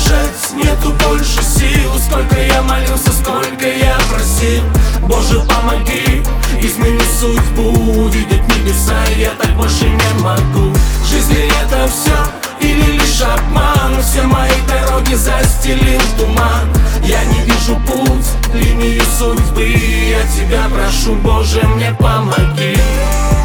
продолжать нету больше сил. Сколько я молился, сколько я просил. Боже, помоги, измени судьбу, увидеть небеса я так больше не могу. Жизнь ли это все или лишь обман? Все мои дороги застелил туман. Я не вижу путь, линию судьбы. Я тебя прошу, Боже, мне помоги.